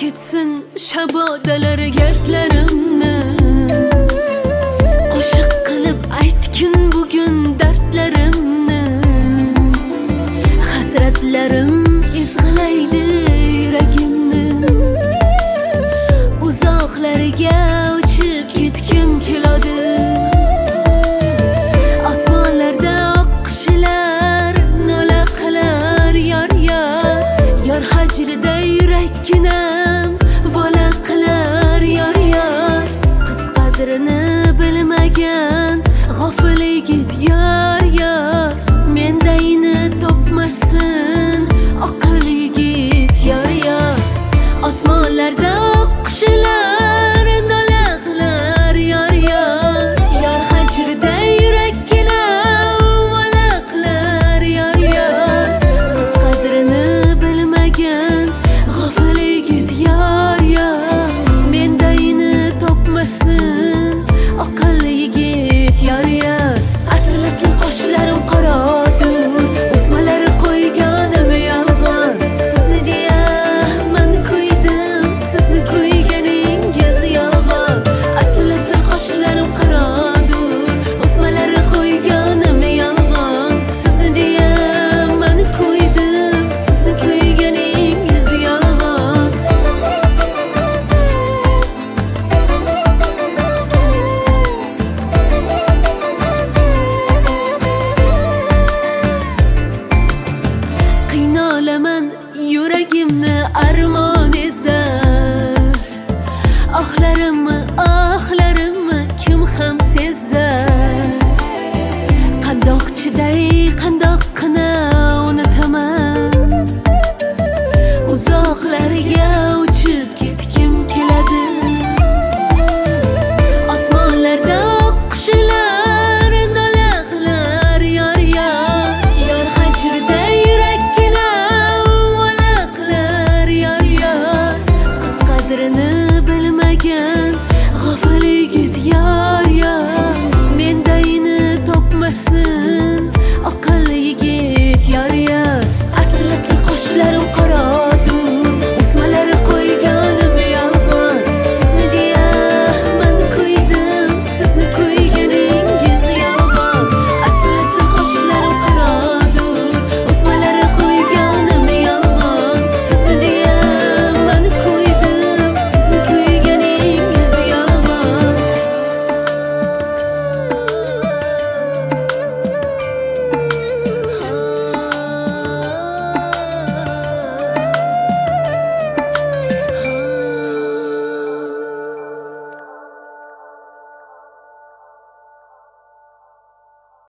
ketsin shabodalar gardlarimni, qo'shiq qilib aytgin bugun dardlarimni. Hasratlarim izg'ilaydi yuragimni, uzoqlarga uchib ketgim keladi. Osmonlarda oqqishlar nola qilar yor yor, yor hajrida yurakkinam bola qilar yor yor. Qiz qadrini bilmagan g'ofil yigit yor yor, mendayni topmasin aql yigit yor yor. Osmonlarda oqqishlar nola qilar yor yor, yor hajrida yurakkinam bola qilar yor yor. Qiz qadrini bilmagan g'ofil yigit yor yor, mendayni topmasin aql yigit yor yor. Asl asl qoshlarim qoradur, o'smalari qo'yganim yolg'on. Sizni deya men ko'ydim, sizni ko'yganingiz yolg'on. Asl asl qoshlarim qoradur, o'smalari qo'yganim yolg'on. Sizni deya men ko'ydim, sizni ko'yganingiz yolg'on. Qiynalaman yuragimni armon ezar, ohlarimni kim ham sezar. Qandoq chiday, qandoqqina unutaman, uzoqlarga uchib ketgim keladi. Osmonlarda oqqishlar nola qilar yor yor, yor hajrida yurakkinam bola qilar yor yor. Qiz qadrini bilmagan g'ofil yigit